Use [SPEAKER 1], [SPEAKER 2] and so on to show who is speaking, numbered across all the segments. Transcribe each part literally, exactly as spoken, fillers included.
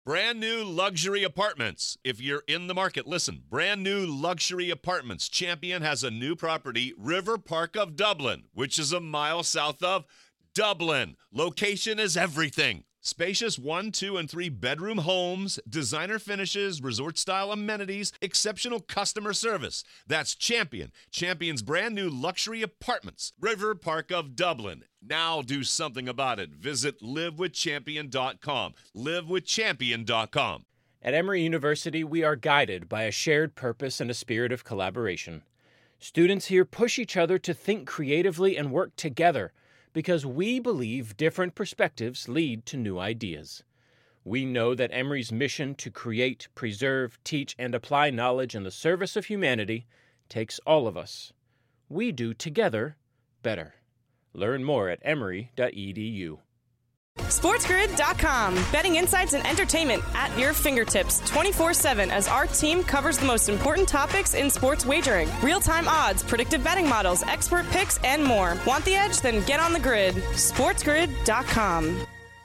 [SPEAKER 1] Brand new luxury apartments. If you're in the market, listen. Brand new luxury apartments. Champion has a new property, River Park of Dublin, which is a mile south of Dublin. Location is everything. Spacious one, two, and three bedroom homes, designer finishes, resort-style amenities, exceptional customer service. That's Champion. Champion's brand new luxury apartments. River Park of Dublin. Now do something about it. Visit live with champion dot com. live with champion dot com.
[SPEAKER 2] At Emory University, we are guided by a shared purpose and a spirit of collaboration. Students here push each other to think creatively and work together, because we believe different perspectives lead to new ideas. We know that Emory's mission to create, preserve, teach, and apply knowledge in the service of humanity takes all of us. We do together better. Learn more at emory dot e d u.
[SPEAKER 3] SportsGrid dot com. Betting insights and entertainment at your fingertips twenty-four seven as our team covers the most important topics in sports wagering. Real-time odds, predictive betting models, expert picks, and more. Want the edge? Then get on the grid. SportsGrid dot com.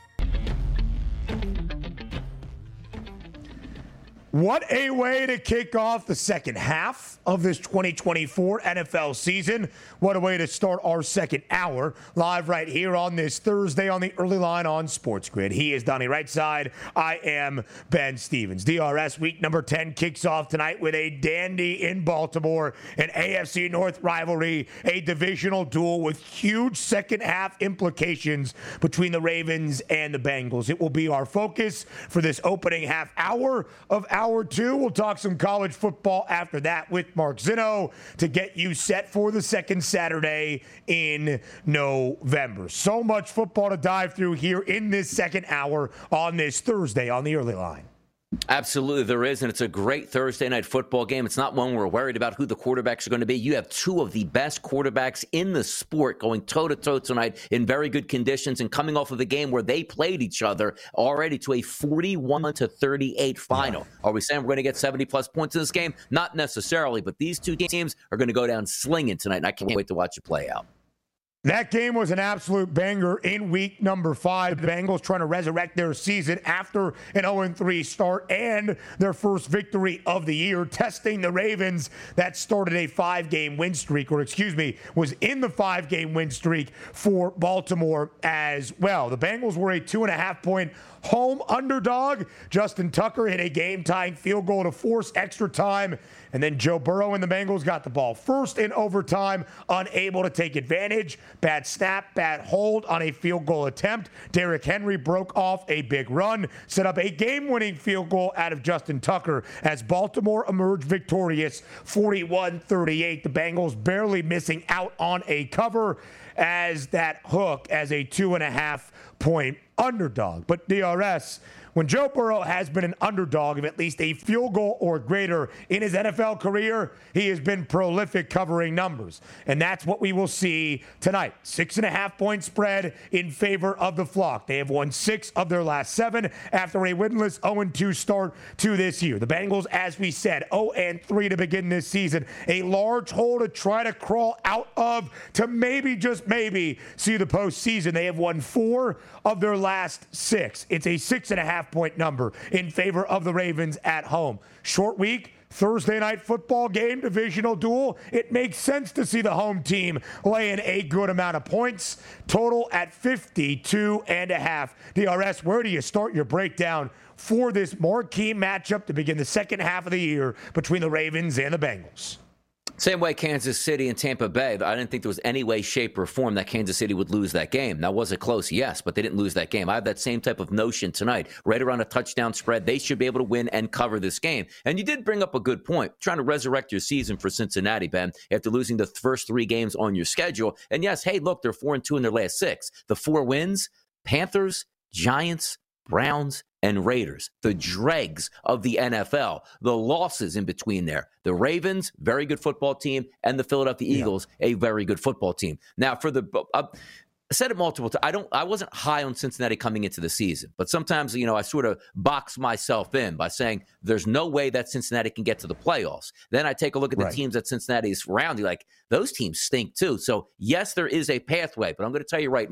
[SPEAKER 4] What a way to kick off the second half of this twenty twenty-four N F L season. What a way to start our second hour live right here on this Thursday on the early line on Sports Grid. He is Donnie Rightside. I am Ben Stevens. D R S week number ten kicks off tonight with a dandy in Baltimore, an A F C North rivalry, a divisional duel with huge second half implications between the Ravens and the Bengals. It will be our focus for this opening half hour of our Hour two. We'll talk some college football after that with Mark Zinno to get you set for the second Saturday in November. So much football to dive through here in this second hour on this Thursday on the early line.
[SPEAKER 5] Absolutely, there is, and it's a great Thursday night football game. It's not one we're worried about who the quarterbacks are going to be. You have two of the best quarterbacks in the sport going toe-to-toe tonight in very good conditions and coming off of the game where they played each other already to a forty-one to thirty-eight final. Yeah. Are we saying we're going to get seventy-plus points in this game? Not necessarily, but these two teams are going to go down slinging tonight, and I can't wait to watch it play out.
[SPEAKER 4] That game was an absolute banger in week number five. The Bengals trying to resurrect their season after an oh and three start and their first victory of the year, testing the Ravens that started a five-game win streak, or excuse me, was in the five-game win streak for Baltimore as well. The Bengals were a two-and-a-half-point home underdog. Justin Tucker hit a game-tying field goal to force extra time, and then Joe Burrow and the Bengals got the ball first in overtime, unable to take advantage. Bad snap, bad hold on a field goal attempt. Derrick Henry broke off a big run, set up a game-winning field goal out of Justin Tucker as Baltimore emerged victorious forty-one thirty-eight. The Bengals barely missing out on a cover as that hook as a two-and-a-half point underdog. But D R S, when Joe Burrow has been an underdog of at least a field goal or greater in his N F L career, he has been prolific covering numbers. And that's what we will see tonight. Six and a half point spread in favor of the flock. They have won six of their last seven after a winless oh and two start to this year. The Bengals, as we said, oh and three to begin this season. A large hole to try to crawl out of to maybe, just maybe, see the postseason. They have won four of their last six. It's a six and a half point number in favor of the Ravens at home. Short week, Thursday night football game, divisional duel. It makes sense to see the home team laying a good amount of points. Total at fifty-two and a half. D R S, where do you start your breakdown for this marquee matchup to begin the second half of the year between the Ravens and the Bengals?
[SPEAKER 5] Same way Kansas City and Tampa Bay. I didn't think there was any way, shape, or form that Kansas City would lose that game. Now, was it close? Yes, but they didn't lose that game. I have that same type of notion tonight. Right around a touchdown spread, they should be able to win and cover this game. And you did bring up a good point, trying to resurrect your season for Cincinnati, Ben, after losing the first three games on your schedule. And yes, hey, look, they're four and two in their last six. The four wins, Panthers, Giants, Browns, and Raiders, the dregs of the N F L. The losses in between there. The Ravens, very good football team, and the Philadelphia yeah. Eagles, a very good football team. Now, for the uh, I said it multiple times. I don't. I wasn't high on Cincinnati coming into the season, but sometimes, you know, I sort of box myself in by saying there's no way that Cincinnati can get to the playoffs. Then I take a look at the right. teams that Cincinnati is surrounding, like those teams stink too. So yes, there is a pathway, but I'm going to tell you right now,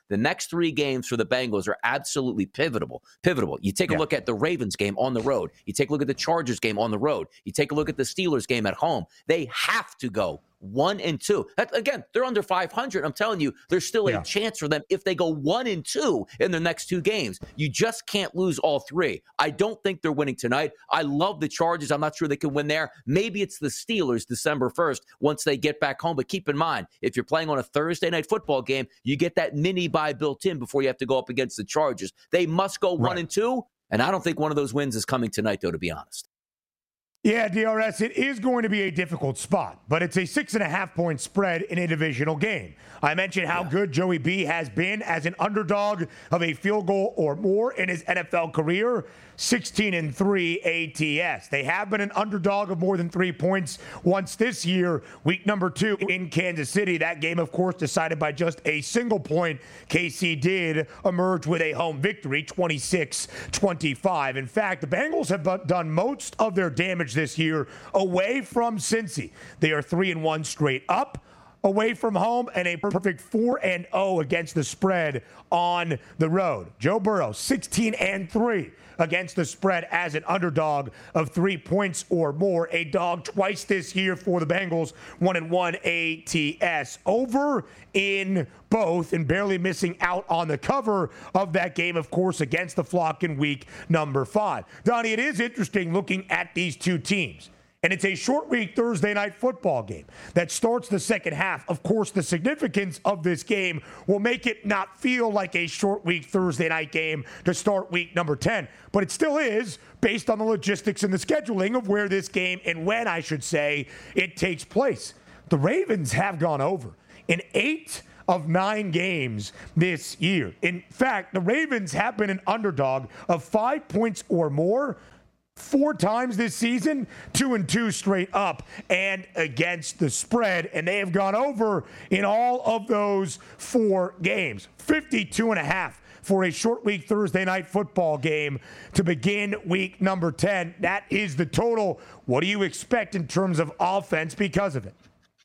[SPEAKER 5] The next three games for the Bengals are absolutely pivotal. Pivotal. You take a
[SPEAKER 4] yeah.
[SPEAKER 5] look at the Ravens game on the road. You take a look at the Chargers game on the road. You take a look at the Steelers game at home. They have to go one and two. That, again, they're under five hundred. I'm telling you, there's still a
[SPEAKER 4] yeah.
[SPEAKER 5] chance for them if they go one and two in their next two games. You just can't lose all three. I don't think they're winning tonight. I love the Chargers. I'm not sure they can win there. Maybe it's the Steelers December first once they get back home. But keep in mind, if you're playing on a Thursday night football game, you get that mini bye built in before you have to go up against the Chargers. They must go
[SPEAKER 4] right.
[SPEAKER 5] one and two. And I don't think one of those wins is coming tonight, though, to be honest.
[SPEAKER 4] Yeah, D R S, it is going to be a difficult spot, but it's a six and a half point spread in a divisional game. I mentioned how yeah. good Joey B has been as an underdog of a field goal or more in his N F L career. sixteen and three A T S. They have been an underdog of more than three points once this year, week number two in Kansas City. That game, of course, decided by just a single point. K C did emerge with a home victory, twenty-six twenty-five. In fact, the Bengals have done most of their damage this year away from Cincy. They are three and one straight up away from home, and a perfect four and oh against the spread on the road. Joe Burrow, sixteen and three against the spread as an underdog of three points or more. A dog twice this year for the Bengals, one and one A T S. Over in both and barely missing out on the cover of that game, of course, against the Flock in week number five. Donnie, it is interesting looking at these two teams. And it's a short week Thursday night football game that starts the second half. Of course, the significance of this game will make it not feel like a short week Thursday night game to start week number ten. But it still is based on the logistics and the scheduling of where this game, and when I should say, it takes place. The Ravens have gone over in eight of nine games this year. In fact, the Ravens have been an underdog of five points or more four times this season, two and two straight up and against the spread. And they have gone over in all of those four games. fifty-two and a half for a short week Thursday night football game to begin week number ten. That is the total. What do you expect in terms of offense because of it?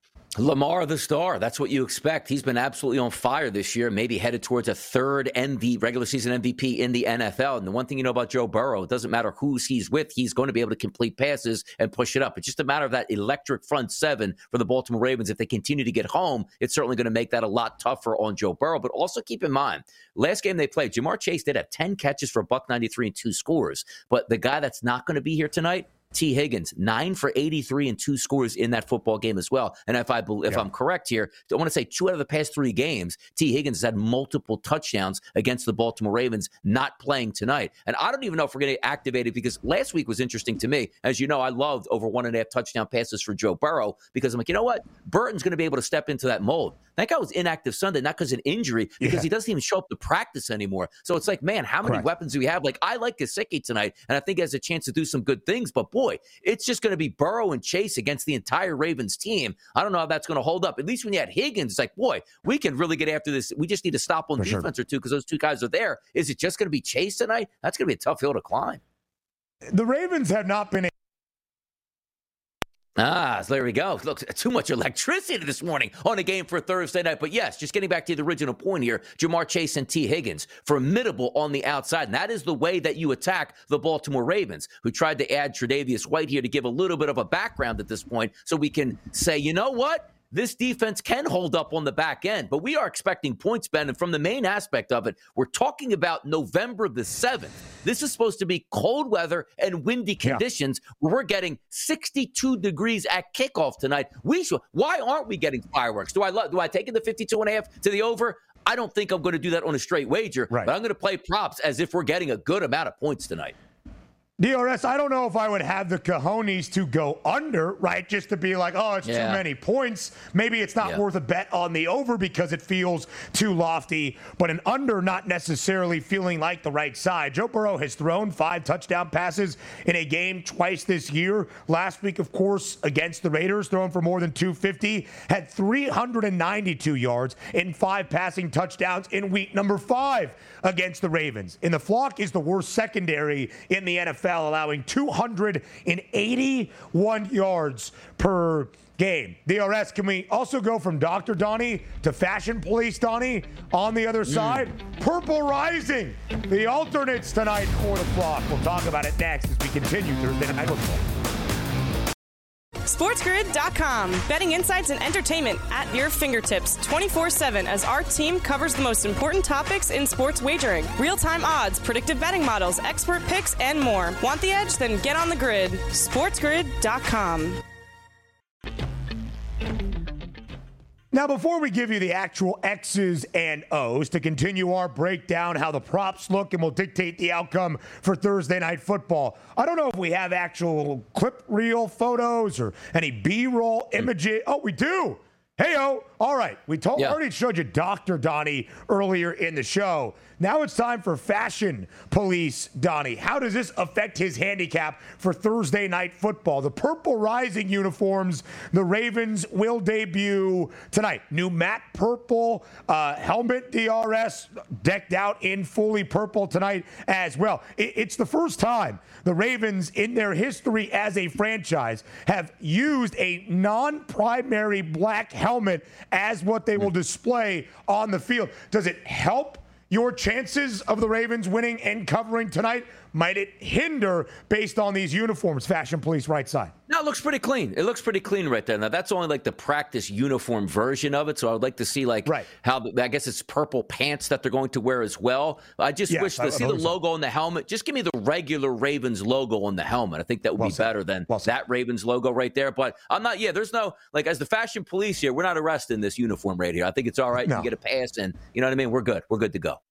[SPEAKER 5] Lamar the star. That's what you expect. He's been absolutely on fire this year, maybe headed towards a third M V P, regular season M V P in the N F L. And the one thing you know about Joe Burrow, it doesn't matter who he's with, he's going to be able to complete passes and push it up. It's just a matter of that electric front seven for the Baltimore Ravens. If they continue to get home, it's certainly going to make that a lot tougher on Joe Burrow. But also keep in mind, last game they played, Jamar Chase did have ten catches for a buck ninety-three and two scores. But the guy that's not going to be here tonight, T. Higgins, nine for eighty-three and two scores in that football game as well. And if I if yeah. I'm correct here, I want to say two out of the past three games, T. Higgins has had multiple touchdowns against the Baltimore Ravens, not playing tonight. And I don't even know if we're going to activate it because last week was interesting to me. As you know, I loved over one and a half touchdown passes for Joe Burrow because I'm like, you know what? Burton's going to be able to step into that mold. That guy was inactive Sunday, not because of an injury, because yeah. he doesn't even show up to practice anymore. So it's like, man, how many Correct. weapons do we have? Like, I like Gesicki tonight, and I think he has a chance to do some good things. But boy, it's just going to be Burrow and Chase against the entire Ravens team. I don't know how that's going to hold up. At least when you had Higgins, it's like, boy, we can really get after this. We just need to stop on For defense sure. or two because those two guys are there. Is it just going to be Chase tonight? That's going to be a tough hill to climb.
[SPEAKER 4] The Ravens have not been a
[SPEAKER 5] Ah, so there we go. Look, too much electricity this morning on a game for Thursday night. But yes, just getting back to the original point here, Jamar Chase and T. Higgins, formidable on the outside. And that is the way that you attack the Baltimore Ravens, who tried to add Tre'Davious White here to give a little bit of a background at this point so we can say, you know what? This defense can hold up on the back end, but we are expecting points, Ben. And from the main aspect of it, we're talking about November the seventh. This is supposed to be cold weather and windy conditions yeah. where we're getting sixty-two degrees at kickoff tonight. We should, why aren't we getting fireworks? Do I love, do I take it the fifty-two and a half to the over? I don't think I'm going to do that on a straight wager, right. but I'm going to play props as if we're getting a good amount of points tonight.
[SPEAKER 4] D R S, I don't know if I would have the cojones to go under, right? Just to be like, oh, it's yeah. too many points. Maybe it's not yeah. worth a bet on the over because it feels too lofty, but an under not necessarily feeling like the right side. Joe Burrow has thrown five touchdown passes in a game twice this year. Last week, of course, against the Raiders, thrown for more than two fifty, had three hundred ninety-two yards in five passing touchdowns in week number five against the Ravens. And the Flock is the worst secondary in the N F L L, allowing two hundred eighty-one yards per game. D R S, can we also go from Doctor Donnie to Fashion Police Donnie on the other side? Mm. Purple Rising, the alternates tonight, four o'clock. We'll talk about it next as we continue Thursday Night Football.
[SPEAKER 3] SportsGrid dot com. Betting insights and entertainment at your fingertips twenty-four seven as our team covers the most important topics in sports wagering. Real-time odds, predictive betting models, expert picks, and more. Want the edge? Then get on the grid. SportsGrid dot com.
[SPEAKER 4] Now, before we give you the actual X's and O's to continue our breakdown, how the props look and will dictate the outcome for Thursday Night Football, I don't know if we have actual clip reel photos or any B-roll images. Oh, we do. Hey-o. All right. We told, yeah. already showed you Doctor Donnie earlier in the show. Now it's time for Fashion Police Donnie. How does this affect his handicap for Thursday Night Football? The Purple Rising uniforms, the Ravens will debut tonight. New matte purple uh, helmet, D R S, decked out in fully purple tonight as well. It, it's the first time the Ravens in their history as a franchise have used a non-primary black helmet as what they will display on the field. Does it help your chances of the Ravens winning and covering tonight? Might it hinder based on these uniforms? Fashion Police right side.
[SPEAKER 5] No, it looks pretty clean. It looks pretty clean right there. Now, that's only like the practice uniform version of it, so I would like to see like right. how, the, I guess it's purple pants that they're going to wear as well. I just yes, wish to I, see the logo on the helmet. Just give me the regular Ravens logo on the helmet. I think that would well be said. better than well that Ravens logo right there. But I'm not, yeah, there's no, like as the Fashion Police here, we're not arresting this uniform right here. I think it's all right. No. You can get a pass and, you know what I mean? We're good. We're good to go.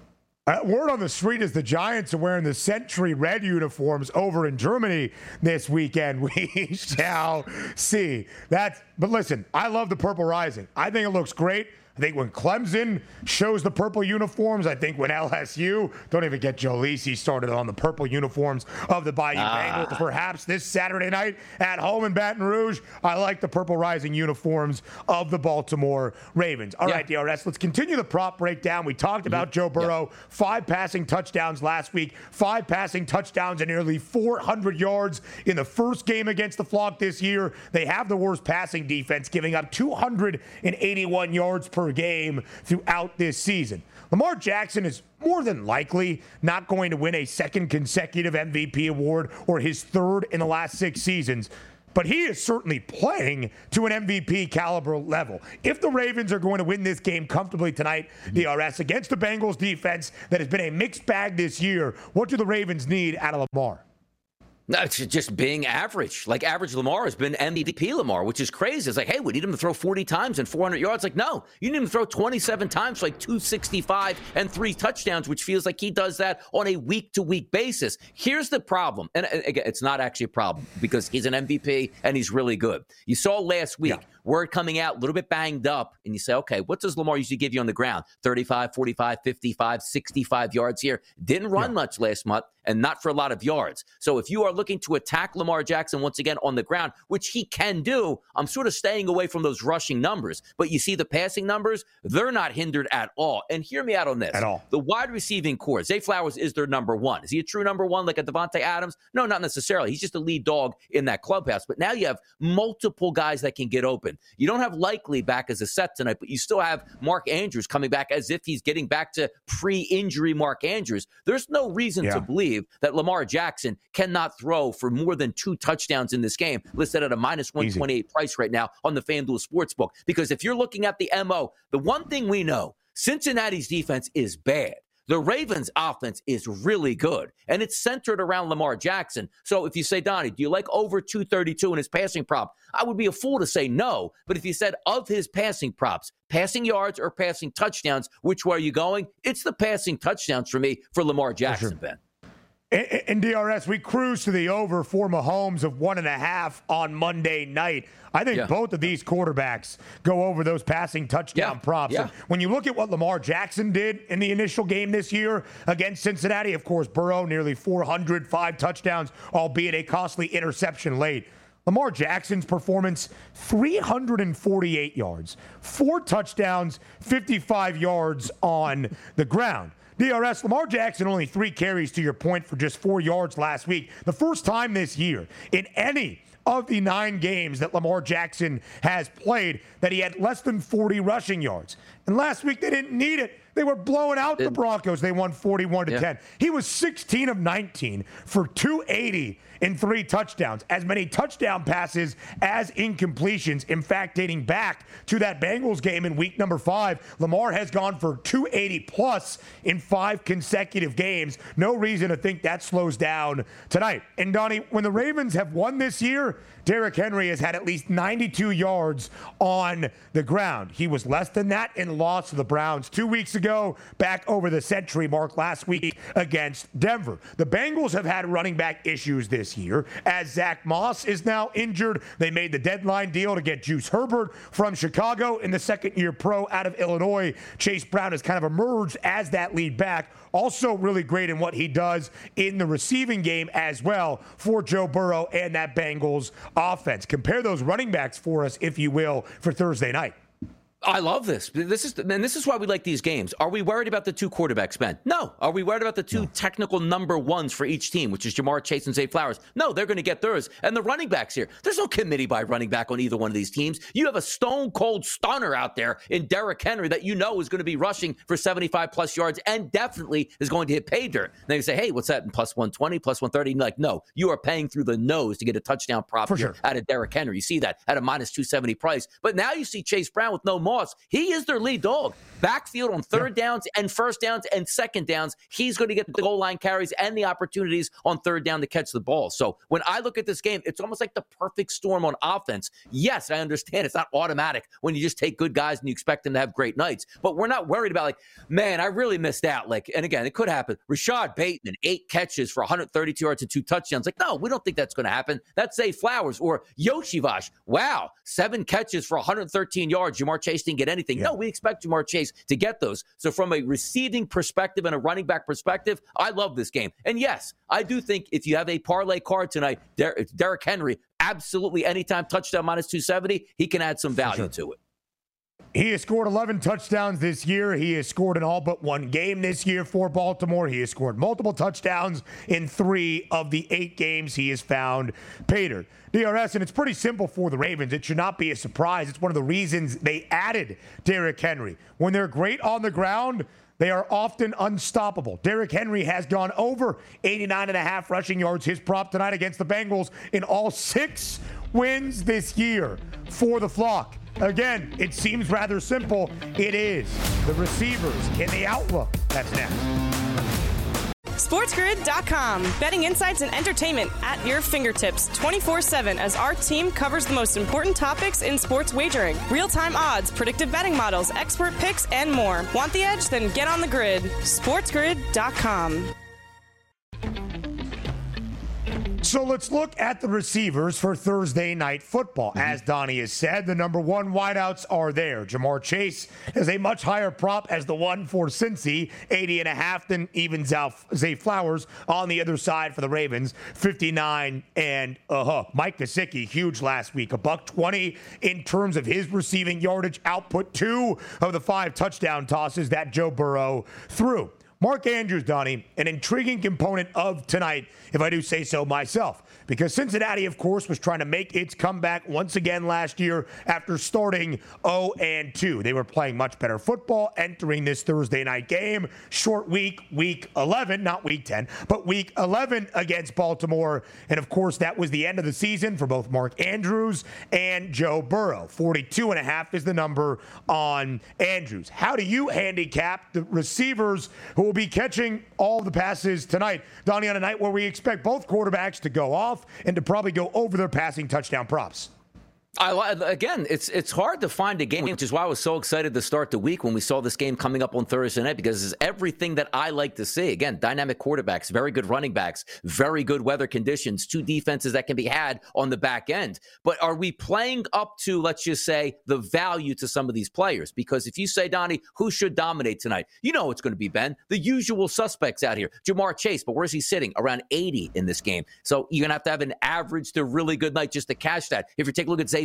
[SPEAKER 4] Uh, word on the street is the Giants are wearing the Century Red uniforms over in Germany this weekend. We shall see. That's, but listen, I love the Purple Rising. I think it looks great. I think when Clemson shows the purple uniforms, I think when L S U, don't even get Joe Lisi started on the purple uniforms of the Bayou ah. Bengals, perhaps this Saturday night at home in Baton Rouge, I like the Purple Rising uniforms of the Baltimore Ravens. All yeah. right, D R S, let's continue the prop breakdown. We talked about mm-hmm. Joe Burrow, yeah. five passing touchdowns last week, five passing touchdowns and nearly four hundred yards in the first game against the Flock this year. They have the worst passing defense, giving up two hundred eighty-one yards per game throughout this season. Lamar Jackson is more than likely not going to win a second consecutive M V P award or his third in the last six seasons, but he is certainly playing to an M V P caliber level. If the Ravens are going to win this game comfortably tonight, D R S, against the Bengals defense that has been a mixed bag this year, what do the Ravens need out of Lamar?
[SPEAKER 5] No, it's just being average. Like, average Lamar has been M V P Lamar, which is crazy. It's like, hey, we need him to throw forty times and four hundred yards. Like, no, you need him to throw twenty-seven times for like two sixty-five and three touchdowns, which feels like he does that on a week-to-week basis. Here's the problem. And again, it's not actually a problem because he's an M V P and he's really good. You saw last week, yeah. word coming out, a little bit banged up, and you say, okay, what does Lamar usually give you on the ground? thirty-five, forty-five, fifty-five, sixty-five yards here. Didn't run yeah. much last month and not for a lot of yards. So if you are looking to attack Lamar Jackson once again on the ground, which he can do, I'm sort of staying away from those rushing numbers. But you see the passing numbers, they're not hindered at all. And hear me out on this.
[SPEAKER 4] At all.
[SPEAKER 5] The wide receiving core, Zay Flowers is their number one. Is he a true number one like a Devontae Adams? No, not necessarily. He's just a lead dog in that clubhouse. But now you have multiple guys that can get open. You don't have Likely back as a set tonight, but you still have Mark Andrews coming back as if he's getting back to pre-injury Mark Andrews. There's no reason yeah. to believe that Lamar Jackson cannot throw for more than two touchdowns in this game, listed at a minus one twenty-eight Easy. Price right now on the FanDuel Sportsbook. Because if you're looking at the M O, the one thing we know, Cincinnati's defense is bad. The Ravens' offense is really good, and it's centered around Lamar Jackson. So if you say, Donnie, do you like over two thirty-two in his passing prop? I would be a fool to say no. But if you said of his passing props, passing yards or passing touchdowns, which way are you going? It's the passing touchdowns for me for Lamar Jackson, sure. Ben.
[SPEAKER 4] In D R S, we cruise to the over for Mahomes of one and a half on Monday night. I think yeah. both of these quarterbacks go over those passing touchdown yeah. props. Yeah. When you look at what Lamar Jackson did in the initial game this year against Cincinnati, of course, Burrow nearly four hundred, five touchdowns, albeit a costly interception late. Lamar Jackson's performance, three hundred forty-eight yards, four touchdowns, fifty-five yards on the ground. D R S, Lamar Jackson only three carries to your point for just four yards last week. The first time this year in any of the nine games that Lamar Jackson has played that he had less than forty rushing yards. And last week they didn't need it. They were blowing out the Broncos. They won forty-one to ten. Yeah. He was sixteen of nineteen for two eighty in three touchdowns. As many touchdown passes as incompletions. In fact, dating back to that Bengals game in week number five, Lamar has gone for two eighty plus in five consecutive games. No reason to think that slows down tonight. And Donnie, when the Ravens have won this year, Derrick Henry has had at least ninety-two yards on the ground. He was less than that in loss to the Browns two weeks ago, back over the century mark last week against Denver. The Bengals have had running back issues this year, as Zach Moss is now injured. They made the deadline deal to get Juice Herbert from Chicago, in the second-year pro out of Illinois. Chase Brown has kind of emerged as that lead back. Also really great in what he does in the receiving game as well for Joe Burrow and that Bengals offense. Compare those running backs for us, if you will, for Thursday night.
[SPEAKER 5] I love this. This is, and this is why we like these games. Are we worried about the two quarterbacks, Ben? No. Are we worried about the two no. technical number ones for each team, which is Jamar Chase and Zay Flowers? No, they're going to get theirs. And the running backs here, there's no committee by running back on either one of these teams. You have a stone cold stunner out there in Derrick Henry that you know is going to be rushing for seventy-five plus yards and definitely is going to hit pay dirt. And they say, hey, what's that in plus one twenty, plus one thirty? And you're like, no, you are paying through the nose to get a touchdown prop
[SPEAKER 4] for
[SPEAKER 5] here
[SPEAKER 4] sure.
[SPEAKER 5] out of Derrick Henry. You see that at a minus two seventy price. But now you see Chase Brown with no Moss. He is their lead dog. Backfield on third yeah. downs and first downs and second downs. He's going to get the goal line carries and the opportunities on third down to catch the ball. So when I look at this game, it's almost like the perfect storm on offense. Yes, I understand it's not automatic when you just take good guys and you expect them to have great nights. But we're not worried about like, man, I really missed out. Like, and again, it could happen. Rashad Bateman, eight catches for one hundred thirty-two yards and two touchdowns. Like, no, we don't think that's going to happen. That's Zay Flowers or Yoshivash. Wow, seven catches for one hundred thirteen yards. Jamar Chase didn't get anything. Yeah. No, we expect Jamar Chase to get those. So from a receiving perspective and a running back perspective, I love this game. And yes, I do think if you have a parlay card tonight, Der- Derrick Henry, absolutely anytime touchdown minus two seventy, he can add some value sure. to it.
[SPEAKER 4] He has scored eleven touchdowns this year. He has scored in all but one game this year for Baltimore. He has scored multiple touchdowns in three of the eight games he has found pay dirt. D R S, and it's pretty simple for the Ravens. It should not be a surprise. It's one of the reasons they added Derrick Henry. When they're great on the ground, they are often unstoppable. Derrick Henry has gone over eighty-nine and a half rushing yards, his prop tonight against the Bengals, in all six wins this year for the flock. Again, it seems rather simple. It is. The receivers in the outlook. That's next.
[SPEAKER 3] SportsGrid dot com. Betting insights and entertainment at your fingertips twenty-four seven as our team covers the most important topics in sports wagering. Real-time odds, predictive betting models, expert picks, and more. Want the edge? Then get on the grid. SportsGrid dot com.
[SPEAKER 4] So let's look at the receivers for Thursday night football. Mm-hmm. As Donnie has said, the number one wideouts are there. Jamar Chase has a much higher prop as the one for Cincy, eighty and a half, than even Zay Flowers on the other side for the Ravens, fifty-nine and uh-huh. Mike Gesicki, huge last week, a buck twenty in terms of his receiving yardage output, two of the five touchdown tosses that Joe Burrow threw. Mark Andrews, Donnie, an intriguing component of tonight, if I do say so myself, because Cincinnati, of course, was trying to make its comeback once again last year after starting oh and two. They were playing much better football entering this Thursday night game. Short week, week eleven, not week ten, but week eleven against Baltimore. And, of course, that was the end of the season for both Mark Andrews and Joe Burrow. forty-two and a half is the number on Andrews. How do you handicap the receivers who will be catching all the passes tonight, Donnie, on a night where we expect both quarterbacks to go off and to probably go over their passing touchdown props?
[SPEAKER 5] I, again, it's it's hard to find a game, which is why I was so excited to start the week when we saw this game coming up on Thursday night, because it's everything that I like to see. Again, dynamic quarterbacks, very good running backs, very good weather conditions, two defenses that can be had on the back end. But are we playing up to, let's just say, the value to some of these players? Because if you say, Donnie, who should dominate tonight? You know it's going to be, Ben, the usual suspects out here. Jamar Chase, but where's he sitting? Around eighty in this game. So you're going to have to have an average to really good night just to cash that. If you take a look at Zay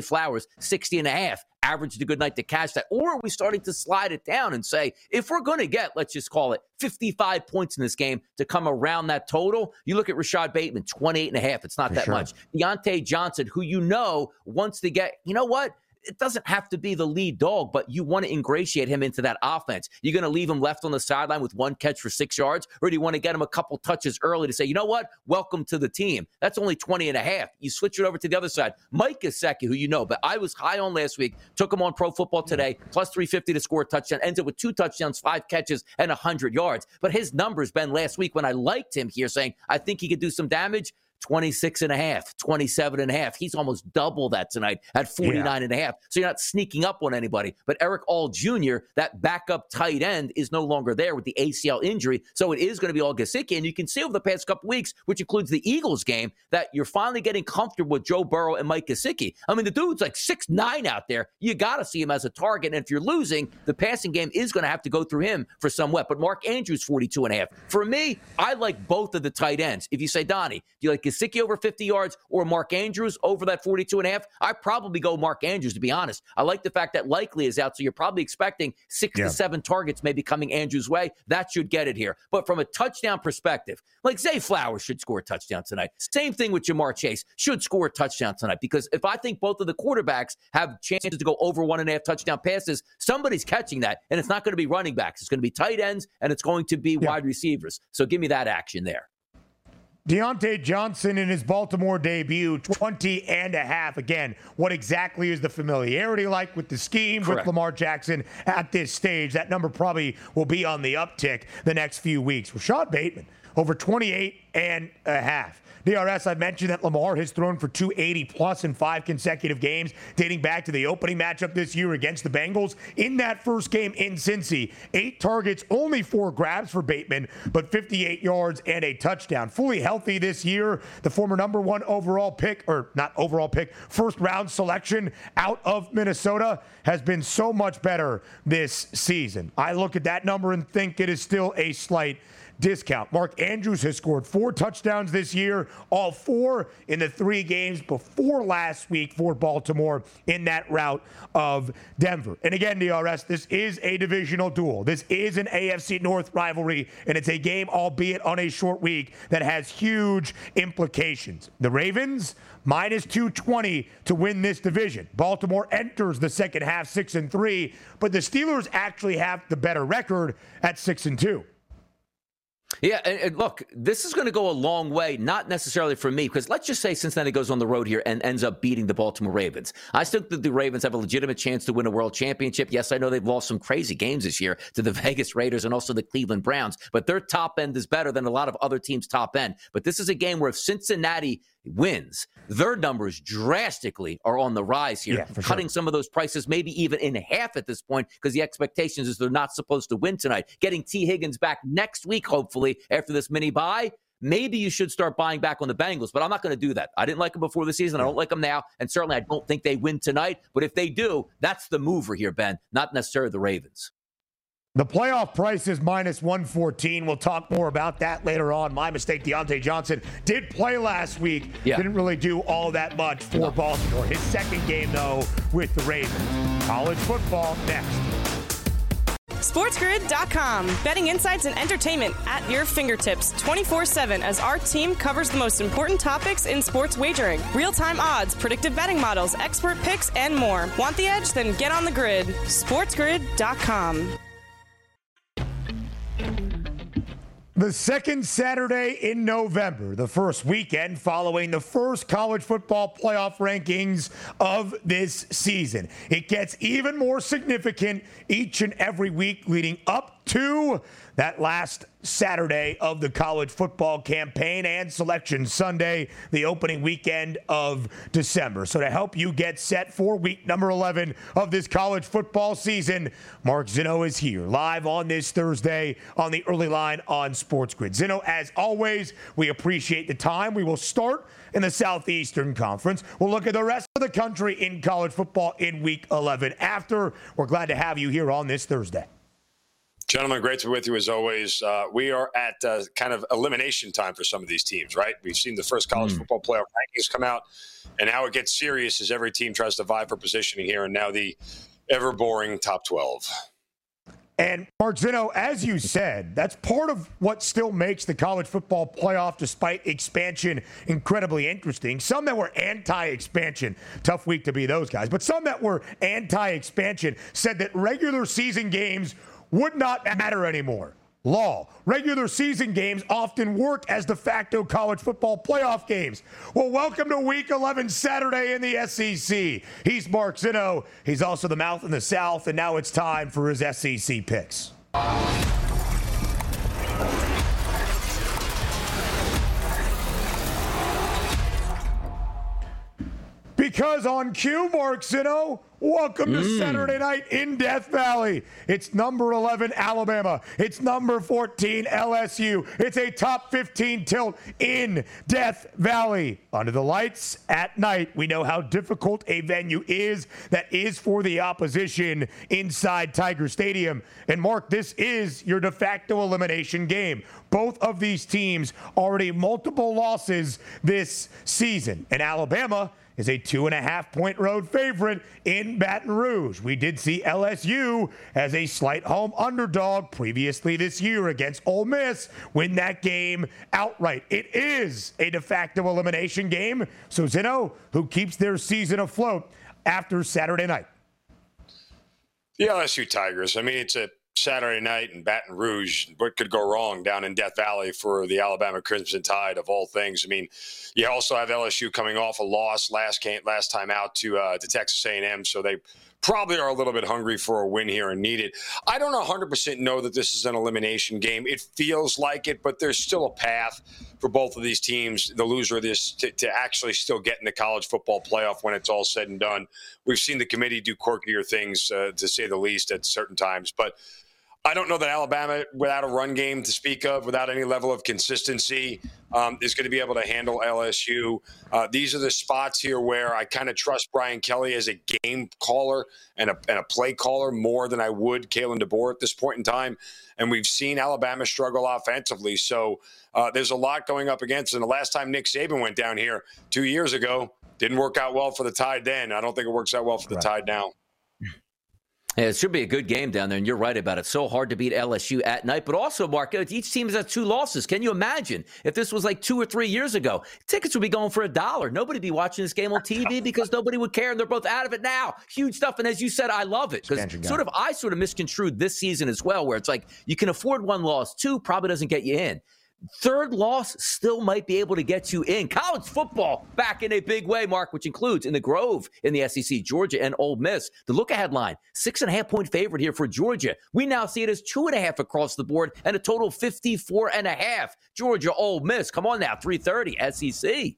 [SPEAKER 5] Flowers, sixty and a half, averaged a good night to cash that. Or are we starting to slide it down and say, if we're going to get, let's just call it fifty-five points in this game to come around that total, you look at Rashad Bateman, twenty-eight and a half. It's not For that sure. much. Deontay Johnson, who you know wants to get, you know what? It doesn't have to be the lead dog, but you want to ingratiate him into that offense. You're going to leave him left on the sideline with one catch for six yards, or do you want to get him a couple touches early to say, you know what, welcome to the team? That's only twenty and a half. You switch it over to the other side. Mike Gesicki, who you know, but I was high on last week, took him on Pro Football Today, plus three fifty to score a touchdown, ends up with two touchdowns, five catches, and one hundred yards. But his numbers, Ben, last week when I liked him here saying, I think he could do some damage, twenty-six and a half, twenty-seven and a half. He's almost double that tonight at forty-nine yeah. and a half. So you're not sneaking up on anybody. But Eric All Junior, that backup tight end, is no longer there with the A C L injury. So it is going to be all Gesicki. And you can see over the past couple weeks, which includes the Eagles game, that you're finally getting comfortable with Joe Burrow and Mike Gesicki. I mean, the dude's like six nine out there. You got to see him as a target. And if you're losing, the passing game is going to have to go through him for some wet. But Mark Andrews, forty-two and a half. For me, I like both of the tight ends. If you say, Donnie, do you like Gesicki over fifty yards or Mark Andrews over that forty-two and a half? I probably go Mark Andrews, to be honest. I like the fact that Likely is out, so you're probably expecting six yeah. to seven targets maybe coming Andrews' way. That should get it here. But from a touchdown perspective, like Zay Flowers should score a touchdown tonight. Same thing with Jamar Chase, should score a touchdown tonight, because if I think both of the quarterbacks have chances to go over one and a half touchdown passes, somebody's catching that, and it's not going to be running backs. It's going to be tight ends, and it's going to be yeah. wide receivers. So give me that action there.
[SPEAKER 4] Deontay Johnson in his Baltimore debut, twenty and a half. Again, what exactly is the familiarity like with the scheme Correct. with Lamar Jackson at this stage? That number probably will be on the uptick the next few weeks. Rashad Bateman, over twenty-eight and a half. D R S, I mentioned that Lamar has thrown for two eighty plus in five consecutive games, dating back to the opening matchup this year against the Bengals. In that first game in Cincy, eight targets, only four grabs for Bateman, but fifty-eight yards and a touchdown. Fully healthy this year, the former number one overall pick, or not overall pick, first round selection out of Minnesota, has been so much better this season. I look at that number and think it is still a slight discount. Mark Andrews has scored four touchdowns this year, all four in the three games before last week for Baltimore in that rout of Denver. And again, D R S, this is a divisional duel. This is an A F C North rivalry, and it's a game, albeit on a short week, that has huge implications. The Ravens, minus two twenty to win this division. Baltimore enters the second half six and three, but the Steelers actually have the better record at six and two.
[SPEAKER 5] Yeah, and, and look, this is going to go a long way, not necessarily for me, because let's just say Cincinnati goes on the road here and ends up beating the Baltimore Ravens. I still think the Ravens have a legitimate chance to win a world championship. Yes, I know they've lost some crazy games this year to the Vegas Raiders and also the Cleveland Browns, but their top end is better than a lot of other teams' top end. But this is a game where if Cincinnati wins, their numbers drastically are on the rise here,
[SPEAKER 4] yeah,
[SPEAKER 5] cutting
[SPEAKER 4] sure.
[SPEAKER 5] some of those prices maybe even in half at this point, because the expectations is they're not supposed to win tonight. Getting T. Higgins back next week, hopefully, after this mini bye, maybe you should start buying back on the Bengals, but I'm not going to do that. I didn't like them before the season. I don't like them now, and certainly I don't think they win tonight. But if they do, that's the mover here, Ben, not necessarily the Ravens.
[SPEAKER 4] The playoff price is minus one fourteen. We'll talk more about that later on. My mistake, Deontay Johnson did play last week.
[SPEAKER 5] Yeah.
[SPEAKER 4] Didn't really do all that much for
[SPEAKER 5] no.
[SPEAKER 4] Baltimore. His second game, though, with the Ravens. College football next.
[SPEAKER 3] SportsGrid dot com. Betting insights and entertainment at your fingertips twenty-four seven as our team covers the most important topics in sports wagering. Real-time odds, predictive betting models, expert picks, and more. Want the edge? Then get on the grid. SportsGrid dot com.
[SPEAKER 4] The second Saturday in November, the first weekend following the first college football playoff rankings of this season. It gets even more significant each and every week leading up to that last Saturday of the college football campaign and Selection Sunday, the opening weekend of December. So to help you get set for week number eleven of this college football season, Mark Zinno is here live on this Thursday on the early line on Sports Grid. Zinno, as always, we appreciate the time. We will start in the Southeastern Conference. We'll look at the rest of the country in college football in week eleven after. We're glad to have you here on this Thursday.
[SPEAKER 6] Gentlemen, great to be with you as always. Uh, we are at uh, kind of elimination time for some of these teams, right? We've seen the first college mm. football playoff rankings come out, and now it gets serious as every team tries to vie for positioning here, and now the ever-boring top twelve.
[SPEAKER 4] And, Mark Zinno, as you said, that's part of what still makes the college football playoff, despite expansion, incredibly interesting. Some that were anti-expansion, tough week to be those guys, but some that were anti-expansion said that regular season games would not matter anymore. Law. Regular season games often work as de facto college football playoff games. Well, welcome to Week eleven Saturday in the S E C. He's Mark Zinno. He's also the mouth in the South, and now it's time for his S E C picks. Because on cue, Mark Zinno, welcome to mm. Saturday night in Death Valley. It's number eleven, Alabama. It's number fourteen, L S U. It's a top fifteen tilt in Death Valley. Under the lights at night, we know how difficult a venue is that is for the opposition inside Tiger Stadium. And Mark, this is your de facto elimination game. Both of these teams already multiple losses this season. And Alabama is a two and a half point road favorite in Baton Rouge. We did see L S U as a slight home underdog previously this year against Ole Miss win that game outright. It is a de facto elimination game. So Zinno, who keeps their season afloat after Saturday night?
[SPEAKER 6] The L S U Tigers. I mean, it's a Saturday night in Baton Rouge. What could go wrong down in Death Valley for the Alabama Crimson Tide of all things? I mean, you also have L S U coming off a loss last game, last time out to uh, to Texas A and M, so they probably are a little bit hungry for a win here and need it. I don't one hundred percent know that this is an elimination game. It feels like it, but there's still a path for both of these teams, the loser of this, to, to actually still get in the college football playoff when it's all said and done. We've seen the committee do quirkier things, uh, to say the least, at certain times, but I don't know that Alabama, without a run game to speak of, without any level of consistency, um, is going to be able to handle L S U. Uh, these are the spots here where I kind of trust Brian Kelly as a game caller and a, and a play caller more than I would Kalen DeBoer at this point in time. And we've seen Alabama struggle offensively. So uh, there's a lot going up against. And the last time Nick Saban went down here two years ago, didn't work out well for the Tide then. I don't think it works out well for the right. Tide now.
[SPEAKER 5] Yeah, it should be a good game down there, and you're right about it. So hard to beat L S U at night. But also, Mark, each team has two losses. Can you imagine if this was like two or three years ago? Tickets would be going for a dollar. Nobody would be watching this game on T V because nobody would care, and they're both out of it now. Huge stuff, and as you said, I love it. Because sort of I sort of misconstrued this season as well, where it's like you can afford one loss. Two probably doesn't get you in. Third loss still might be able to get you in. College football back in a big way, Mark, which includes in the Grove in the S E C, Georgia and Ole Miss. The look-ahead line, six and a half point favorite here for Georgia. We now see it as two and a half across the board and a total of fifty-four and a half. Georgia, Ole Miss. Come on now, three thirty, S E C.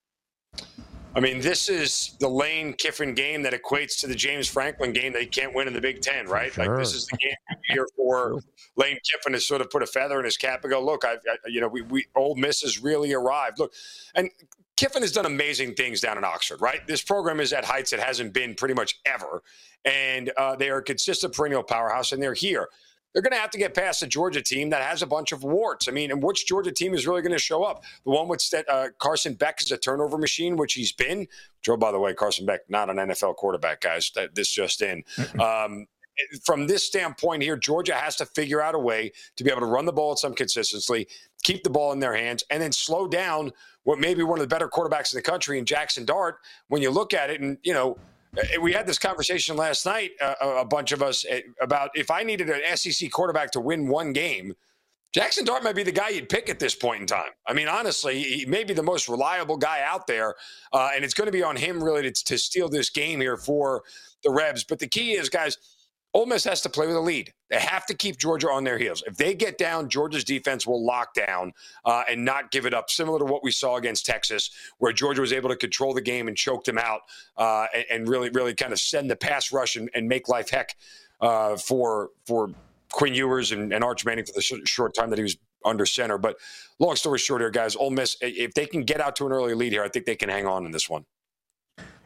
[SPEAKER 6] I mean, this is the Lane Kiffin game that equates to the James Franklin game that he can't win in the Big Ten, right? Sure. Like, this is the game here for Lane Kiffin to sort of put a feather in his cap and go, look, I, I you know, we, we Ole Miss has really arrived. Look, and Kiffin has done amazing things down in Oxford, right? This program is at heights it hasn't been pretty much ever, and uh, they are a consistent perennial powerhouse, and they're here. They're going to have to get past a Georgia team that has a bunch of warts. I mean, and which Georgia team is really going to show up? The one with uh, Carson Beck is a turnover machine, which he's been. Joe, by the way, Carson Beck, not an N F L quarterback, guys. That, this just in. um, from this standpoint here, Georgia has to figure out a way to be able to run the ball at some consistency, keep the ball in their hands, and then slow down what may be one of the better quarterbacks in the country in Jackson Dart. When you look at it, and, you know, we had this conversation last night, uh, a bunch of us, about if I needed an S E C quarterback to win one game, Jackson Dart might be the guy you'd pick at this point in time. I mean, honestly, he may be the most reliable guy out there, uh, and it's going to be on him really to, to steal this game here for the Rebs. But the key is, guys, Ole Miss has to play with a lead. They have to keep Georgia on their heels. If they get down, Georgia's defense will lock down uh, and not give it up, similar to what we saw against Texas, where Georgia was able to control the game and choke them out uh, and, and really, really kind of send the pass rush and, and make life heck uh, for for Quinn Ewers and, and Arch Manning for the sh- short time that he was under center. But long story short here, guys, Ole Miss, if they can get out to an early lead here, I think they can hang on in this one.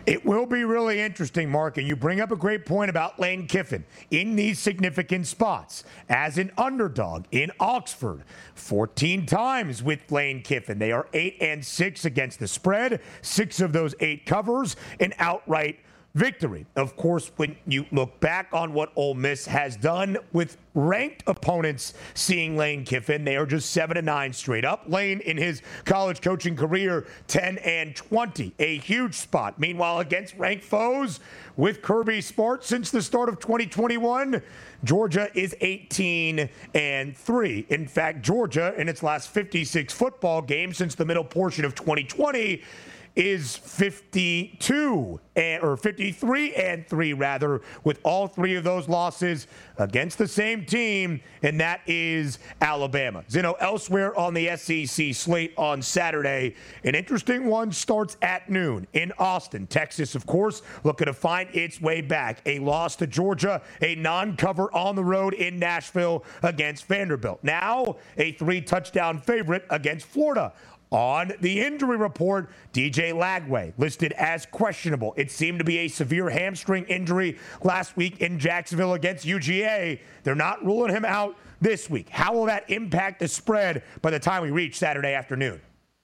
[SPEAKER 4] It will be really interesting, Mark, and you bring up a great point about Lane Kiffin in these significant spots. As an underdog in Oxford, fourteen times with Lane Kiffin. They are eight and six against the spread, six of those eight covers, an outright victory. Of course, when you look back on what Ole Miss has done with ranked opponents seeing Lane Kiffin, they are just seven and nine straight up. Lane, in his college coaching career, ten and twenty, a huge spot. Meanwhile, against ranked foes with Kirby Smart since the start of twenty twenty-one, Georgia is eighteen and three. In fact, Georgia, in its last fifty-six football games since the middle portion of twenty twenty, is fifty-two and, or fifty-three and three rather, with all three of those losses against the same team, and that is Alabama. Zeno, elsewhere on the S E C slate on Saturday, an interesting one starts at noon in Austin, Texas, of course, looking to find its way back. A loss to Georgia, a non-cover on the road in Nashville against Vanderbilt. Now, a three-touchdown favorite against Florida. On the injury report, D J Lagway listed as questionable. It seemed to be a severe hamstring injury last week in Jacksonville against U G A. They're not ruling him out this week. How will that impact the spread by the time we reach Saturday afternoon?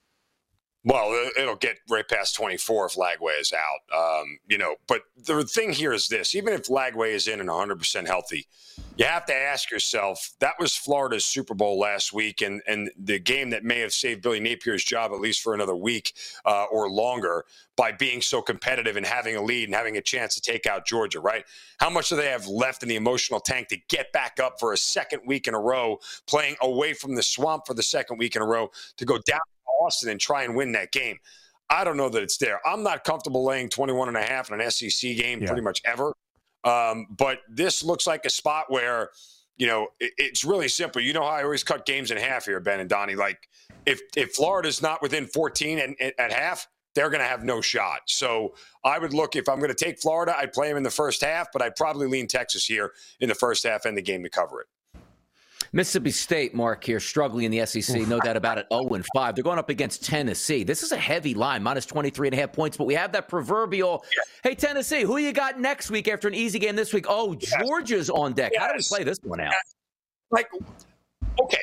[SPEAKER 6] Well, it'll get right past twenty-four if Lagway is out. Um, you know, but the thing here is this: even if Lagway is in and one hundred percent healthy, you have to ask yourself, that was Florida's Super Bowl last week, and and the game that may have saved Billy Napier's job at least for another week uh, or longer by being so competitive and having a lead and having a chance to take out Georgia, right? How much do they have left in the emotional tank to get back up for a second week in a row, playing away from the swamp for the second week in a row, to go down Austin and try and win that game? I don't know that it's there. I'm not comfortable laying twenty-one and a half in an S E C game yeah. pretty much ever. Um, but this looks like a spot where, you know, it, it's really simple. You know how I always cut games in half here, Ben and Donnie. Like, if if Florida's not within fourteen and, and at half, they're going to have no shot. So I would look, if I'm going to take Florida, I'd play them in the first half, but I'd probably lean Texas here in the first half and the game to cover it.
[SPEAKER 5] Mississippi State, Mark, here, struggling in the S E C, no doubt about it, oh and five. They're going up against Tennessee. This is a heavy line, minus twenty-three and a half points, but we have that proverbial, yeah. hey, Tennessee, who you got next week after an easy game this week? Oh, yes. Georgia's on deck. Yes. How do we play this one out? Yes.
[SPEAKER 6] Like, okay,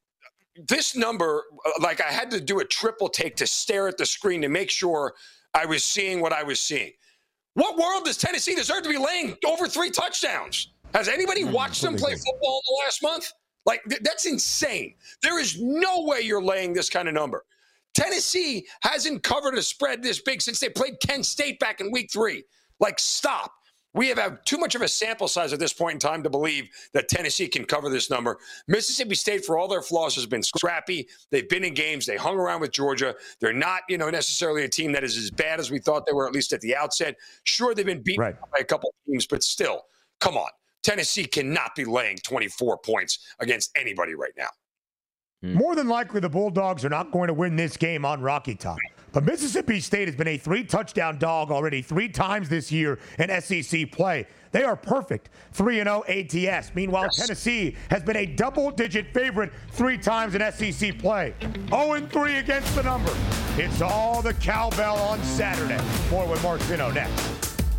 [SPEAKER 6] this number, like I had to do a triple take to stare at the screen to make sure I was seeing what I was seeing. What world does Tennessee deserve to be laying over three touchdowns? Has anybody watched them play football in the last month? Like, th- that's insane. There is no way you're laying this kind of number. Tennessee hasn't covered a spread this big since they played Kent State back in week three. Like, stop. We have, have too much of a sample size at this point in time to believe that Tennessee can cover this number. Mississippi State, for all their flaws, has been scrappy. They've been in games. They hung around with Georgia. They're not, you know, necessarily a team that is as bad as we thought they were, at least at the outset. Sure, they've been beaten right. by a couple of teams, but still, come on. Tennessee cannot be laying twenty-four points against anybody right now.
[SPEAKER 4] More than likely, the Bulldogs are not going to win this game on Rocky Top. But Mississippi State has been a three-touchdown dog already three times this year in S E C play. They are perfect, three and oh A T S. Meanwhile, yes. Tennessee has been a double-digit favorite three times in S E C play. oh and three against the number. It's all the cowbell on Saturday. More with Mark Zeno next.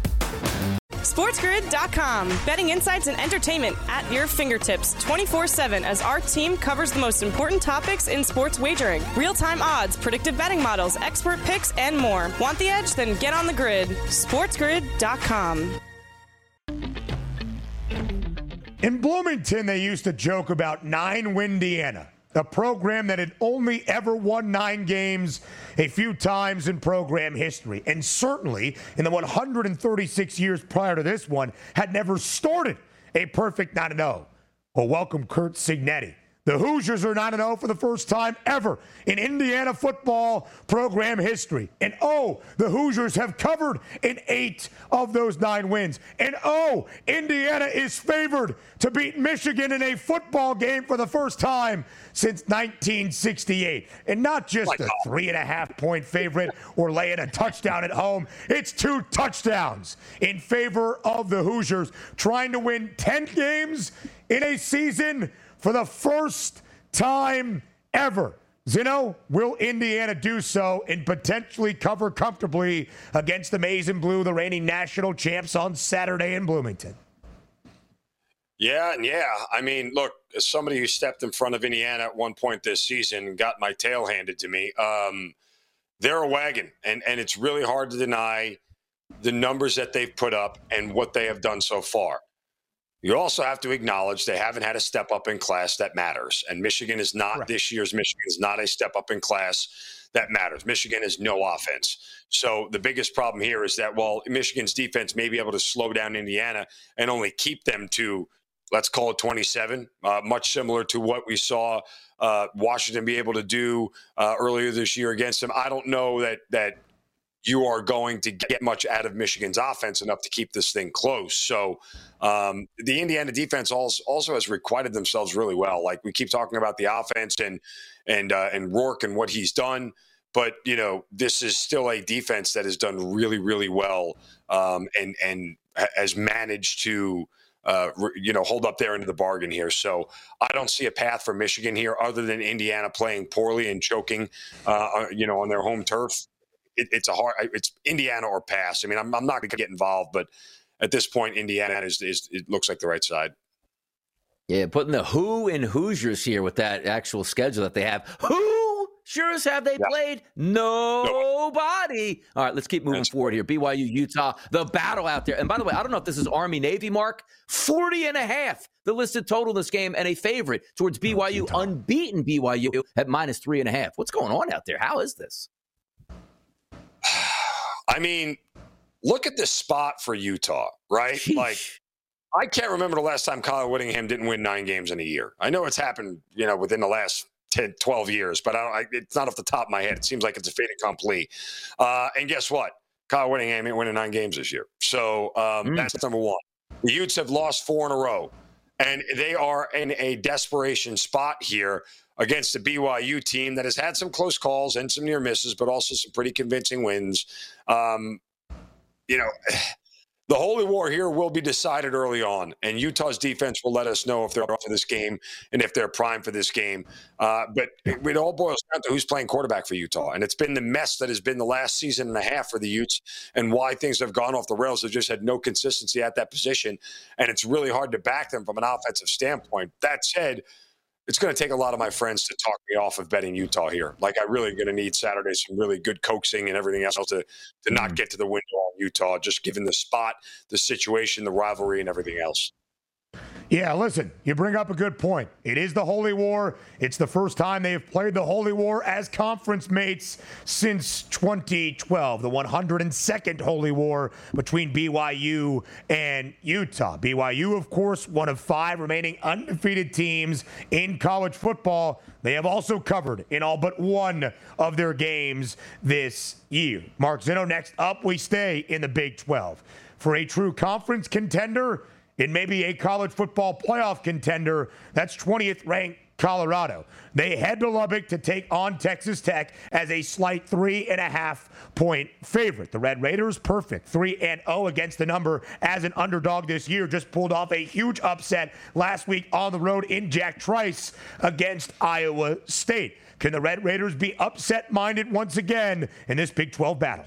[SPEAKER 3] SportsGrid dot com. Betting insights and entertainment at your fingertips twenty-four seven as our team covers the most important topics in sports wagering. Real-time odds, predictive betting models, expert picks, and more. Want the edge? Then get on the grid. SportsGrid dot com.
[SPEAKER 4] In Bloomington, they used to joke about nine-Windiana, a program that had only ever won nine games a few times in program history, and certainly in the one hundred thirty-six years prior to this one had never started a perfect nine and oh. Well, welcome Curt Cignetti. The Hoosiers are nine and oh for the first time ever in Indiana football program history. And oh, the Hoosiers have covered in eight of those nine wins. And oh, Indiana is favored to beat Michigan in a football game for the first time since nineteen sixty-eight. And not just a three and a half point favorite or laying a touchdown at home. It's two touchdowns in favor of the Hoosiers, trying to win ten games in a season for the first time ever. Zeno, will Indiana do so and potentially cover comfortably against the Maize and Blue, the reigning national champs, on Saturday in Bloomington?
[SPEAKER 6] Yeah, yeah. I mean, look, as somebody who stepped in front of Indiana at one point this season and got my tail handed to me, um, they're a wagon, and, and it's really hard to deny the numbers that they've put up and what they have done so far. You also have to acknowledge they haven't had a step up in class that matters. And Michigan is not, right. This year's Michigan is not a step up in class that matters. Michigan has no offense. So the biggest problem here is that while Michigan's defense may be able to slow down Indiana and only keep them to, let's call it twenty-seven, uh, much similar to what we saw uh, Washington be able to do uh, earlier this year against them, I don't know that that you are going to get much out of Michigan's offense enough to keep this thing close. So um, the Indiana defense also, also has requited themselves really well. Like we keep talking about the offense and and uh, and Rourke and what he's done, but you know this is still a defense that has done really really well um, and and has managed to uh, you know hold up their end of the bargain here. So I don't see a path for Michigan here other than Indiana playing poorly and choking uh, you know on their home turf. It, it's a hard. It's Indiana or pass. I mean, I'm, I'm not going to get involved, but at this point, Indiana is, is. It looks like the right side.
[SPEAKER 5] Yeah, putting the who in Hoosiers here with that actual schedule that they have. Who Hoosiers have they yeah. played? Nobody. All right, let's keep moving That's forward here. B Y U, Utah, the battle out there. And by the way, I don't know if this is Army Navy, Mark. forty and a half, the listed total in this game, and a favorite towards B Y U, unbeaten B Y U at minus three and a half. What's going on out there? How is this?
[SPEAKER 6] I mean, look at this spot for Utah, right? Sheesh. Like, I can't remember the last time Kyle Whittingham didn't win nine games in a year. I know it's happened, you know, within the last ten, twelve years, but I don't, I, it's not off the top of my head. It seems like it's a fait accompli. Uh, and guess what? Kyle Whittingham ain't winning nine games this year. So um, mm. that's number one. The Utes have lost four in a row, and they are in a desperation spot here against the B Y U team that has had some close calls and some near misses, but also some pretty convincing wins. Um, you know, the Holy War here will be decided early on, and Utah's defense will let us know if they're up for this game and if they're primed for this game. Uh, but it, it all boils down to who's playing quarterback for Utah, and it's been the mess that has been the last season and a half for the Utes and why things have gone off the rails. They've just had no consistency at that position, and it's really hard to back them from an offensive standpoint. That said, it's going to take a lot of my friends to talk me off of betting Utah here. Like, I really going to need Saturday some really good coaxing and everything else to to not get to the window on Utah, just given the spot, the situation, the rivalry, and everything else.
[SPEAKER 4] Yeah, listen, you bring up a good point. It is the Holy War. It's the first time they have played the Holy War as conference mates since twenty twelve, the one hundred second Holy War between B Y U and Utah. B Y U, of course, one of five remaining undefeated teams in college football. They have also covered in all but one of their games this year. Mark Zeno, next up, we stay in the Big twelve. For a true conference contender, it may be a college football playoff contender. That's twentieth ranked Colorado. They head to Lubbock to take on Texas Tech as a slight three and a half point favorite. The Red Raiders, perfect, three and oh against the number as an underdog this year. Just pulled off a huge upset last week on the road in Jack Trice against Iowa State. Can the Red Raiders be upset-minded once again in this Big twelve battle?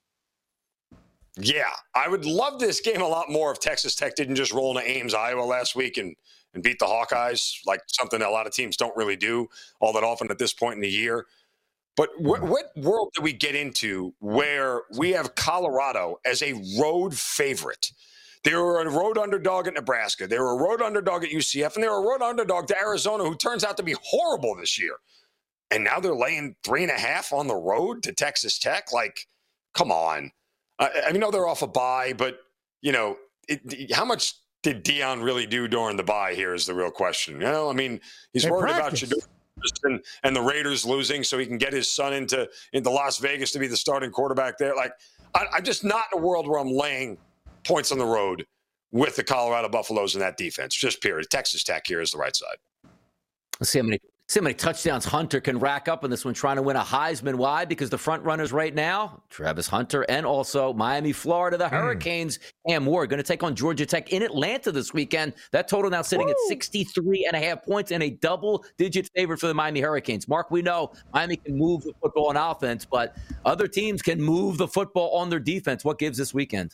[SPEAKER 6] Yeah, I would love this game a lot more if Texas Tech didn't just roll into Ames, Iowa last week and, and beat the Hawkeyes, like something that a lot of teams don't really do all that often at this point in the year. But wh- what world did we get into where we have Colorado as a road favorite? They were a road underdog at Nebraska. They were a road underdog at U C F, and they were a road underdog to Arizona, who turns out to be horrible this year. And now they're laying three and a half on the road to Texas Tech? Like, come on. I, I know they're off a bye, but, you know, it, how much did Deion really do during the bye here is the real question. You know, I mean, he's they worried practice. about Shedeur and, and the Raiders losing so he can get his son into, into Las Vegas to be the starting quarterback there. Like, I, I'm just not in a world where I'm laying points on the road with the Colorado Buffaloes in that defense. Just period. Texas Tech here is the right side.
[SPEAKER 5] Let's see how many See how many touchdowns Hunter can rack up in this one, trying to win a Heisman. Why? Because the front runners right now, Travis Hunter and also Miami, Florida, the Hurricanes. Mm. Cam Moore going to take on Georgia Tech in Atlanta this weekend. That total now sitting Woo. at sixty-three and a half points and a double-digit favorite for the Miami Hurricanes. Mark, we know Miami can move the football on offense, but other teams can move the football on their defense. What gives this weekend?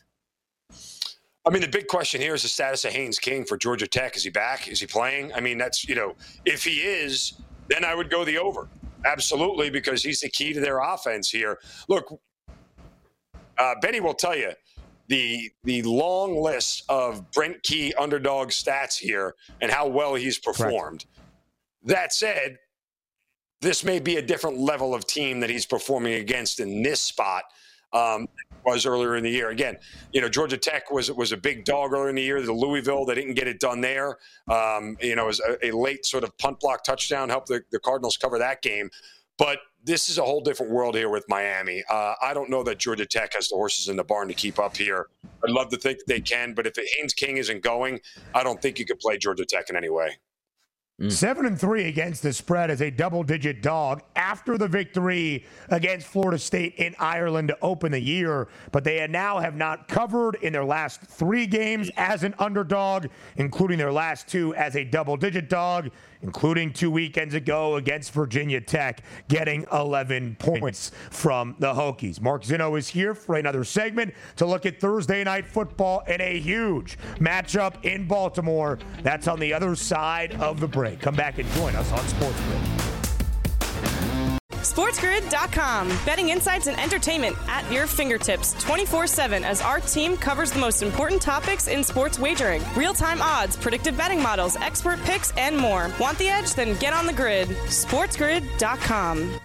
[SPEAKER 6] I mean, the big question here is the status of Haynes King for Georgia Tech. Is he back? Is he playing? I mean, that's, you know, if he is, then I would go the over. Absolutely, because he's the key to their offense here. Look, uh, Benny will tell you the the long list of Brent Key underdog stats here and how well he's performed. Right. That said, this may be a different level of team that he's performing against in this spot. Um, was earlier in the year. Again, you know, Georgia Tech was was a big dog earlier in the year. The Louisville, they didn't get it done there. Um, you know, it was a, a late sort of punt block touchdown helped the, the Cardinals cover that game. But this is a whole different world here with Miami. Uh, I don't know that Georgia Tech has the horses in the barn to keep up here. I'd love to think they can, but if Haynes King isn't going, I don't think you could play Georgia Tech in any way.
[SPEAKER 4] Mm. Seven and three against the spread as a double-digit dog after the victory against Florida State in Ireland to open the year. But they now have not covered in their last three games as an underdog, including their last two as a double-digit dog, including two weekends ago against Virginia Tech, getting eleven points from the Hokies. Mark Zinno is here for another segment to look at Thursday Night Football in a huge matchup in Baltimore. That's on the other side of the break. Come back and join us on SportsGrid.
[SPEAKER 3] SportsGrid dot com. Betting insights and entertainment at your fingertips twenty-four seven as our team covers the most important topics in sports wagering. Real-time odds, predictive betting models, expert picks, and more. Want the edge? Then get on the grid. SportsGrid dot com.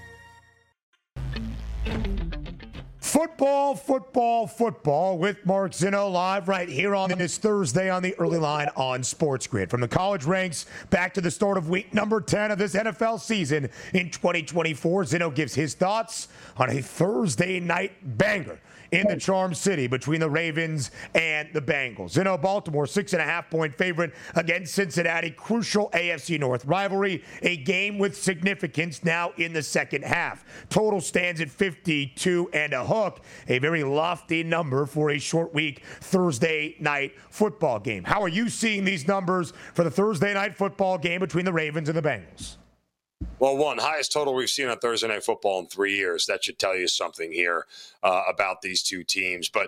[SPEAKER 4] Football, football, football with Mark Zinno live right here on this Thursday on the early line on Sports Grid. From the college ranks back to the start of week number ten of this N F L season in twenty twenty-four, Zinno gives his thoughts on a Thursday night banger in the Charm City between the Ravens and the Bengals. Zinno, Baltimore, six and a half point favorite against Cincinnati. Crucial A F C North rivalry, a game with significance now in the second half. Total stands at fifty-two and a hook, a very lofty number for a short week Thursday night football game. How are you seeing these numbers for the Thursday night football game between the Ravens and the Bengals?
[SPEAKER 6] Well, one, highest total we've seen on Thursday Night Football in three years. That should tell you something here uh, about these two teams. But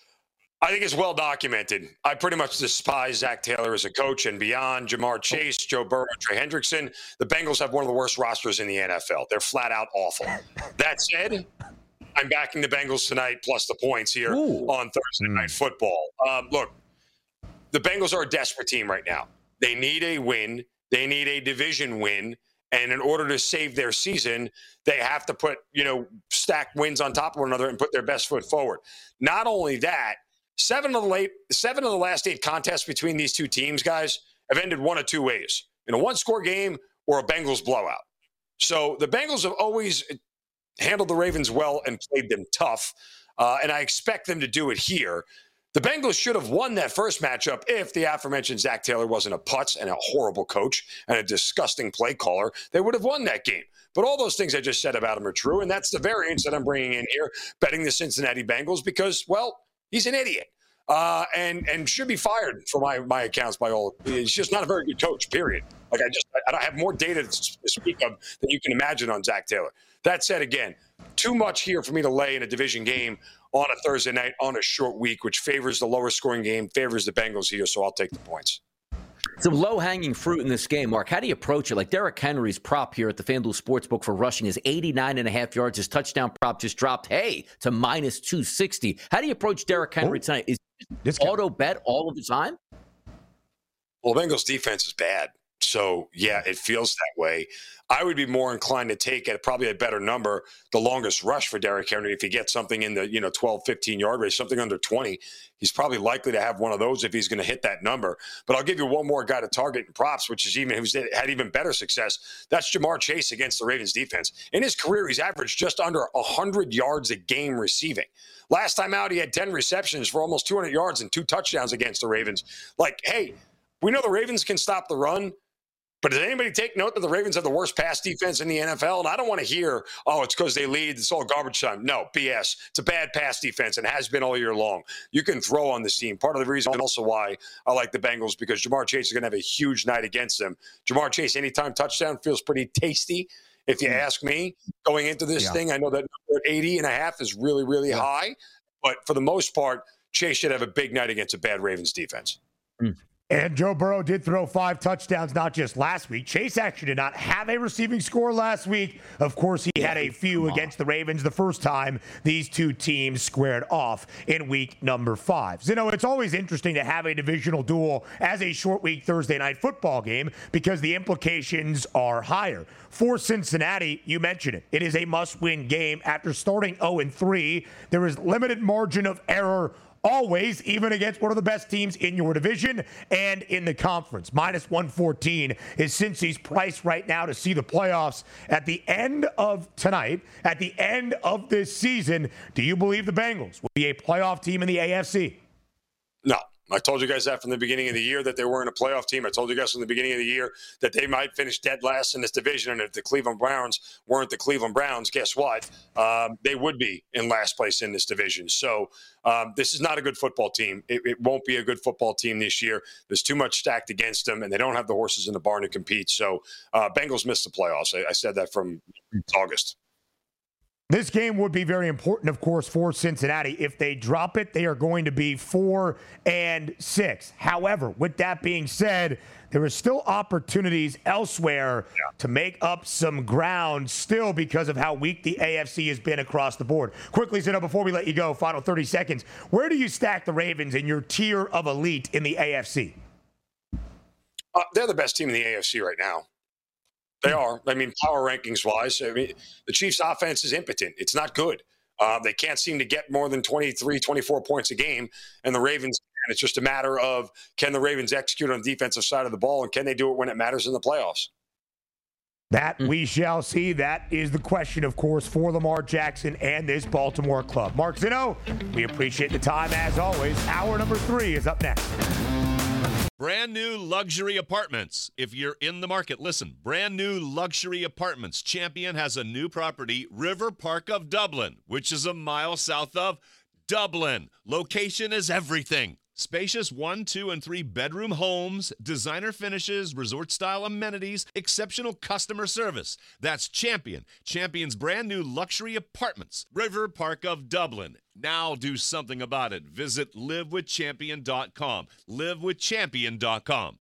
[SPEAKER 6] I think it's well documented. I pretty much despise Zach Taylor as a coach, and beyond Jamar Chase, Joe Burrow, and Trey Hendrickson, the Bengals have one of the worst rosters in the N F L. They're flat out awful. That said, I'm backing the Bengals tonight plus the points here Ooh. on Thursday Night Football. Um, look, the Bengals are a desperate team right now. They need a win. They need a division win. And in order to save their season, they have to put, you know, stack wins on top of one another and put their best foot forward. Not only that, seven of the late, seven of the last eight contests between these two teams, guys, have ended one of two ways: in a one-score game or a Bengals blowout. So the Bengals have always handled the Ravens well and played them tough, uh, and I expect them to do it here. The Bengals should have won that first matchup if the aforementioned Zach Taylor wasn't a putz and a horrible coach and a disgusting play caller. They would have won that game. But all those things I just said about him are true, and that's the variance that I'm bringing in here, betting the Cincinnati Bengals because, well, he's an idiot uh, and and should be fired for my my accounts by all. He's just not a very good coach, period. Like I just I have more data to speak of than you can imagine on Zach Taylor. That said, again, too much here for me to lay in a division game on a Thursday night on a short week, which favors the lower scoring game, favors the Bengals here, so I'll take the points.
[SPEAKER 5] Some low-hanging fruit in this game, Mark. How do you approach it? Like Derrick Henry's prop here at the FanDuel Sportsbook for rushing is eighty-nine and a half yards. His touchdown prop just dropped, hey, to minus two sixty. How do you approach Derrick Henry oh, tonight? Is this auto bet all of the time?
[SPEAKER 6] Well, Bengals defense is bad. So, yeah, it feels that way. I would be more inclined to take at probably a better number, the longest rush for Derrick Henry. If he gets something in the, you know, twelve, fifteen-yard range, something under twenty, he's probably likely to have one of those if he's going to hit that number. But I'll give you one more guy to target in props, which is even who's had even better success. That's Jamar Chase against the Ravens defense. In his career, he's averaged just under one hundred yards a game receiving. Last time out, he had ten receptions for almost two hundred yards and two touchdowns against the Ravens. Like, hey, we know the Ravens can stop the run. But does anybody take note that the Ravens have the worst pass defense in the N F L? And I don't want to hear, oh, it's because they lead. It's all garbage time. No, B S. It's a bad pass defense and has been all year long. You can throw on this team. Part of the reason and also why I like the Bengals, because Jamar Chase is going to have a huge night against them. Jamar Chase, anytime touchdown, feels pretty tasty. If you ask me, going into this yeah. thing, I know that number eighty and a half is really, really yeah. high. But for the most part, Chase should have a big night against a bad Ravens defense.
[SPEAKER 4] Mm. And Joe Burrow did throw five touchdowns, not just last week. Chase actually did not have a receiving score last week. Of course, he had a few against the Ravens the first time these two teams squared off in week number five. You know, it's always interesting to have a divisional duel as a short week Thursday night football game because the implications are higher. For Cincinnati, you mentioned it. It is a must-win game. After starting oh and three, there is limited margin of error always, even against one of the best teams in your division and in the conference. Minus one fourteen is Cincy's price right now to see the playoffs at the end of tonight, at the end of this season. Do you believe the Bengals will be a playoff team in the A F C?
[SPEAKER 6] No. I told you guys that from the beginning of the year that they weren't a playoff team. I told you guys from the beginning of the year that they might finish dead last in this division. And if the Cleveland Browns weren't the Cleveland Browns, guess what? Um, they would be in last place in this division. So um, this is not a good football team. It, it won't be a good football team this year. There's too much stacked against them, and they don't have the horses in the barn to compete. So uh, Bengals missed the playoffs. I, I said that from August.
[SPEAKER 4] This game would be very important, of course, for Cincinnati. If they drop it, they are going to be four and six. However, with that being said, there are still opportunities elsewhere yeah. to make up some ground still because of how weak the A F C has been across the board. Quickly, Zeno, before we let you go, final thirty seconds, where do you stack the Ravens in your tier of elite in the A F C?
[SPEAKER 6] Uh, they're the best team in the A F C right now. They are. I mean, power rankings wise, I mean, the Chiefs' offense is impotent. It's not good. Uh, they can't seem to get more than twenty-three, twenty-four points a game. And the Ravens, and it's just a matter of can the Ravens execute on the defensive side of the ball, and can they do it when it matters in the playoffs?
[SPEAKER 4] That we shall see. That is the question, of course, for Lamar Jackson and this Baltimore club. Mark Zeno, we appreciate the time as always. Hour number three is up next.
[SPEAKER 1] Brand new luxury apartments. If you're in the market, listen. Brand new luxury apartments. Champion has a new property, River Park of Dublin, which is a mile south of Dublin. Location is everything. Spacious one, two, and three bedroom homes, designer finishes, resort-style amenities, exceptional customer service. That's Champion. Champion's brand new luxury apartments, River Park of Dublin. Now do something about it. Visit live with champion dot com. live with champion dot com.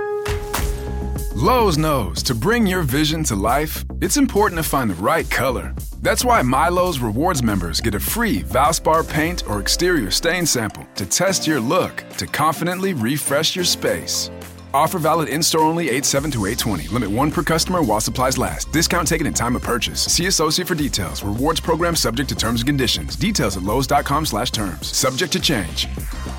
[SPEAKER 7] Lowe's knows to bring your vision to life, it's important to find the right color. That's why MyLowe's Rewards members get a free Valspar paint or exterior stain sample to test your look to confidently refresh your space. Offer valid in-store only eight seven to eight twenty. Limit one per customer while supplies last. Discount taken in time of purchase. See associate for details. Rewards program subject to terms and conditions. Details at lowes dot com slash terms. Subject to change.